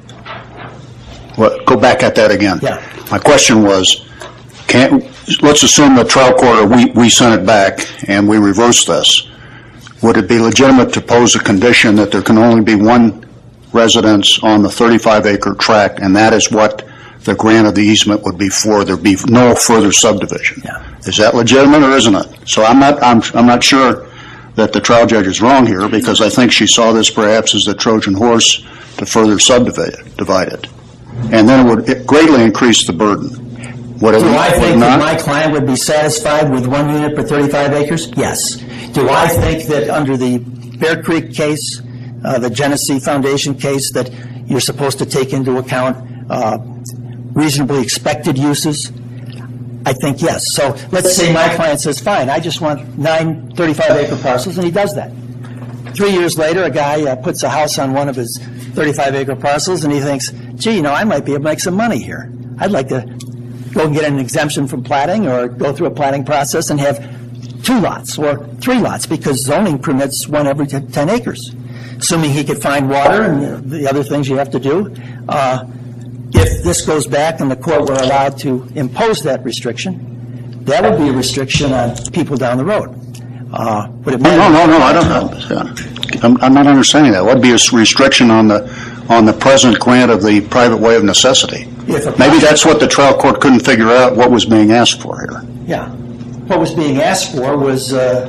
What, go back at that again. Yeah. My question was, can't, let's assume the trial court, or we, we sent it back and we reversed this. Would it be legitimate to pose a condition that there can only be one residence on the thirty-five acre tract, and that is what the grant of the easement would be for? There'd be no further subdivision. Yeah. Is that legitimate or isn't it? So I'm not, I'm, I'm not sure that the trial judge is wrong here, because I think she saw this perhaps as the Trojan horse to further subdivide it, divide it. And then it would greatly increase the burden. Would it, Do I would it think that not? my client would be satisfied with one unit per thirty-five acres? Yes. Do I think that under the Bear Creek case, uh, the Genesee Foundation case, that you're supposed to take into account uh, reasonably expected uses? I think yes. So let's say my client says, fine, I just want nine thirty-five acre parcels, and he does that. Three years later, a guy uh, puts a house on one of his thirty-five acre parcels, and he thinks, gee, you know, I might be able to make some money here. I'd like to go and get an exemption from platting, or go through a platting process and have two lots or three lots, because zoning permits one every ten acres, assuming he could find water and the other things you have to do. Uh, if this goes back and the court were allowed to impose that restriction, that would be a restriction on people down the road. Uh, but it No, might- no, no, no, I don't know. I'm, I'm not understanding that. What would be a restriction on the, on the present grant of the private way of necessity? If a Maybe project- that's what the trial court couldn't figure out, what was being asked for here. Yeah. What was being asked for was uh,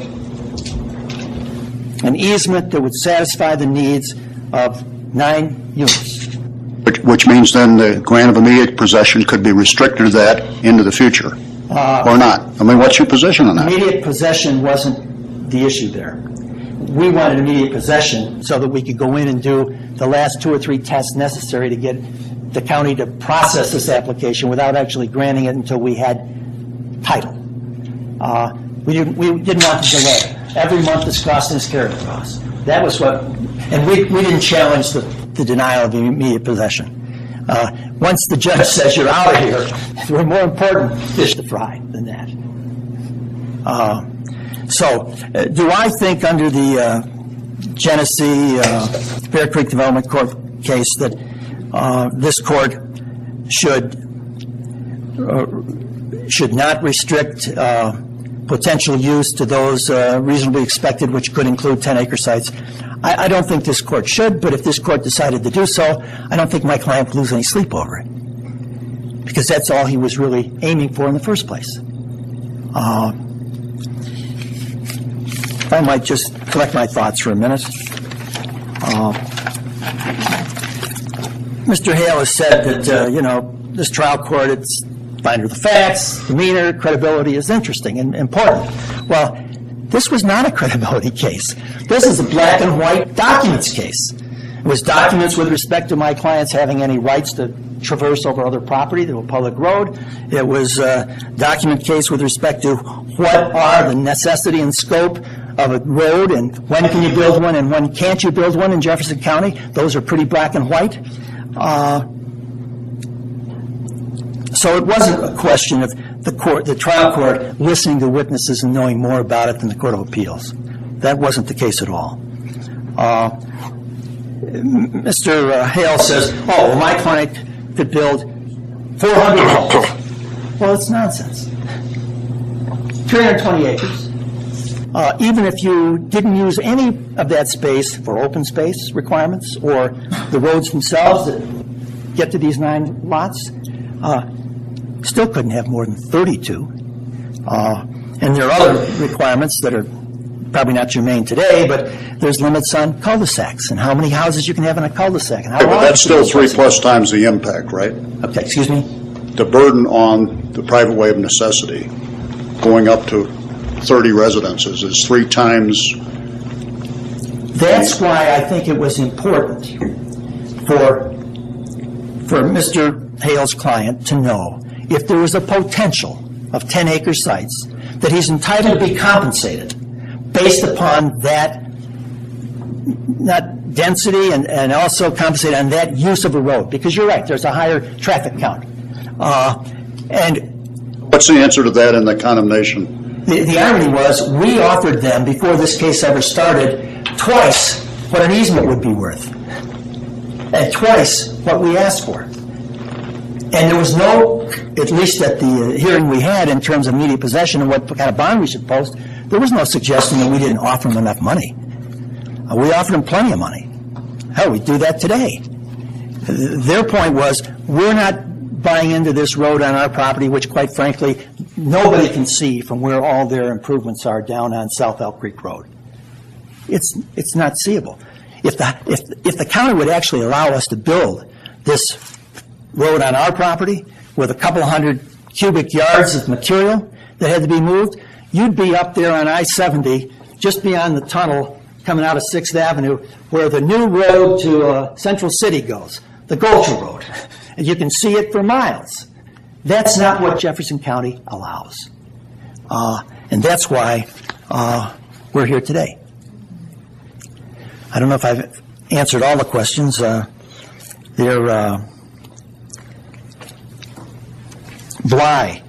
an easement that would satisfy the needs of nine units. Which, which means then the grant of immediate possession could be restricted to that into the future, or not? I mean, what's your position on that? Immediate possession wasn't the issue there. We wanted immediate possession so that we could go in and do the last two or three tests necessary to get the county to process this application without actually granting it until we had title. Uh, we didn't, we didn't want to delay. Every month this costing us carrying costs. That was what, and we, we didn't challenge the, the denial of immediate possession. Uh, once the judge says you're out of here, there are more important fish to fry than that. Uh, so, uh, do I think under the uh, Genesee uh, Bear Creek Development Court case that uh, this court should uh, should not restrict uh, potential use to those uh, reasonably expected, which could include ten-acre sites? I, I don't think this court should, but if this court decided to do so, I don't think my client would lose any sleep over it, because that's all he was really aiming for in the first place. Uh, if I might just collect my thoughts for a minute. Uh, Mister Hale has said that, uh, you know, this trial court, it's finder of the facts, demeanor, credibility is interesting and important. Well, this was not a credibility case. This is a black and white documents case. It was documents with respect to my clients having any rights to traverse over other property to a public road. It was a document case with respect to what are the necessity and scope of a road and when can you build one and when can't you build one in Jefferson County. Those are pretty black and white. Uh, So it wasn't a question of the court, the trial court, listening to witnesses and knowing more about it than the Court of Appeals. That wasn't the case at all. Uh, Mister Hale says, "Oh, well, my client could build four hundred homes." Well, it's nonsense. three hundred twenty acres. Uh, even if you didn't use any of that space for open space requirements or the roads themselves that get to these nine lots, uh, still couldn't have more than thirty-two. Uh, and there are other requirements that are probably not germane today, but there's limits on cul-de-sacs and how many houses you can have in a cul-de-sac. And how But long that's you can still three have- plus times the impact, right? Okay, excuse me? The burden on the private way of necessity, going up to thirty residences, is three times. That's why I think it was important for, for Mister Hale's client to know if there was a potential of ten-acre sites, that he's entitled to be compensated based upon that, not density, and, and also compensated on that use of a road. Because you're right, there's a higher traffic count. Uh, and What's the answer to that in the condemnation? The, the irony was, we offered them, before this case ever started, twice what an easement would be worth, and twice what we asked for. And there was no, at least at the hearing we had in terms of immediate possession and what kind of bond we should post, there was no suggestion that we didn't offer them enough money. Uh, we offered them plenty of money. Hell, we do that today. Their point was, we're not buying into this road on our property, which, quite frankly, nobody can see from where all their improvements are down on South Elk Creek Road. It's it's not seeable. If the if if the county would actually allow us to build this road on our property with a couple hundred cubic yards of material that had to be moved, you'd be up there on I seventy, just beyond the tunnel coming out of sixth Avenue, where the new road to uh, Central City goes, the Gulcher Road. And you can see it for miles. That's not what Jefferson County allows. Uh, and that's why uh, we're here today. I don't know if I've answered all the questions. Uh, they're uh, Bly.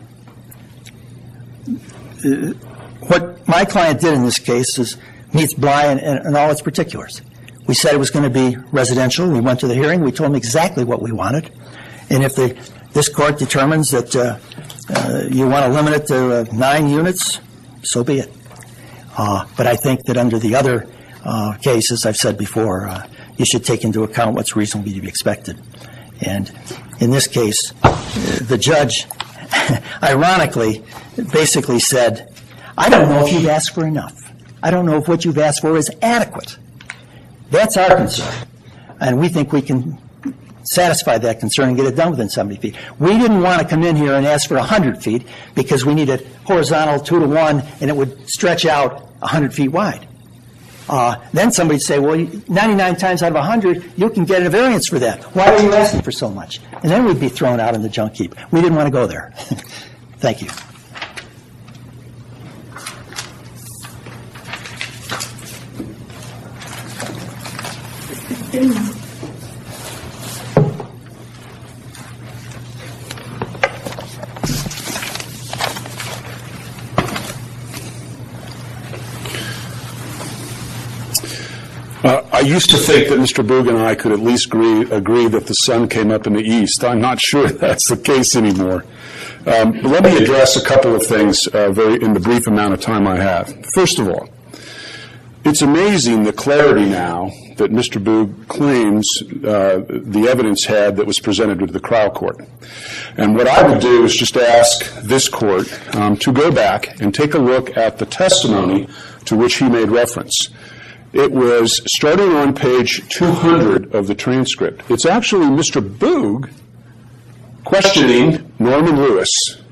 Uh, what my client did in this case is meets Bly in, in, in all its particulars. We said it was going to be residential. We went to the hearing. We told them exactly what we wanted. And if the, this court determines that uh, uh, you want to limit it to uh, nine units, so be it. Uh, But I think that under the other uh, cases, I've said before, uh, you should take into account what's reasonably to be expected. And in this case, the judge, ironically, basically said, I don't know if you've asked for enough. I don't know if what you've asked for is adequate. That's our concern. And we think we can satisfy that concern and get it done within seventy feet. We didn't want to come in here and ask for one hundred feet because we needed horizontal two to one and it would stretch out one hundred feet wide. Uh, then somebody'd say, well, ninety-nine times out of one hundred, you can get a variance for that. Why are you asking for so much? And then we'd be thrown out in the junk heap. We didn't want to go there. Thank you. Uh, I used to think that Mister Boog and I could at least agree, agree that the sun came up in the east. I'm not sure that's the case anymore. Um, but let me address a couple of things uh, very in the brief amount of time I have. First of all, it's amazing the clarity now that Mister Boog claims uh, the evidence had that was presented to the trial court. And what I would do is just ask this court um, to go back and take a look at the testimony to which he made reference. It was starting on page two hundred of the transcript. It's actually Mister Boog questioning Norman Lewis,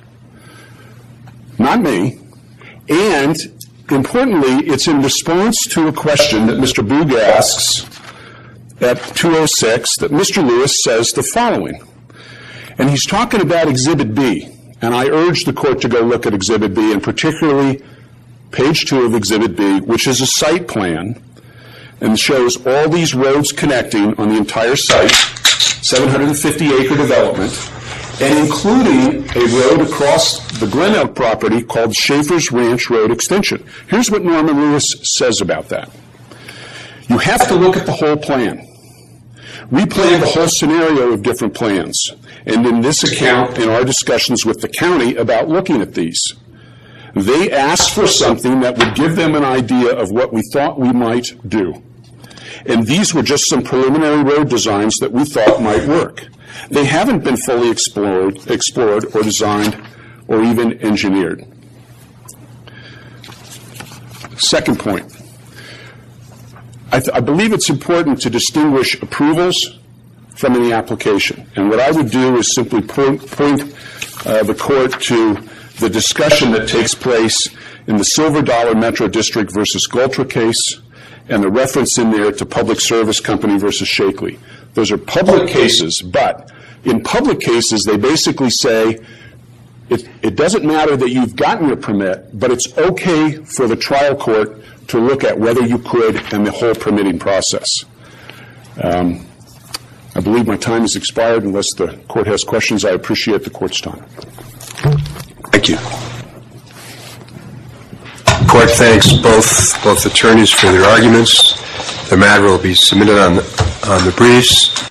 not me, and importantly, it's in response to a question that Mister Boog asks at two oh six that Mister Lewis says the following. And he's talking about Exhibit B, and I urge the court to go look at Exhibit B, and particularly page two of Exhibit B, which is a site plan and shows all these roads connecting on the entire site, seven hundred fifty acre development, and including a road across the Glen Elk property called Schaefer's Ranch Road Extension. Here's what Norman Lewis says about that. You have to look at the whole plan. We planned the whole scenario of different plans, and in this account, in our discussions with the county about looking at these, they asked for something that would give them an idea of what we thought we might do. And these were just some preliminary road designs that we thought might work. They haven't been fully explored, explored or designed or even engineered. Second point. I, th- I believe it's important to distinguish approvals from any application. And what I would do is simply point, point uh, the court to the discussion that takes place in the Silver Dollar Metro District versus Gultra case and the reference in there to Public Service Company versus Shakely. Those are public cases, but in public cases, they basically say it, it doesn't matter that you've gotten a permit, but it's okay for the trial court to look at whether you could and the whole permitting process. Um, I believe my time has expired. Unless the court has questions, I appreciate the court's time. Thank you. Court thanks both both attorneys for their arguments. The matter will be submitted on the, on the briefs.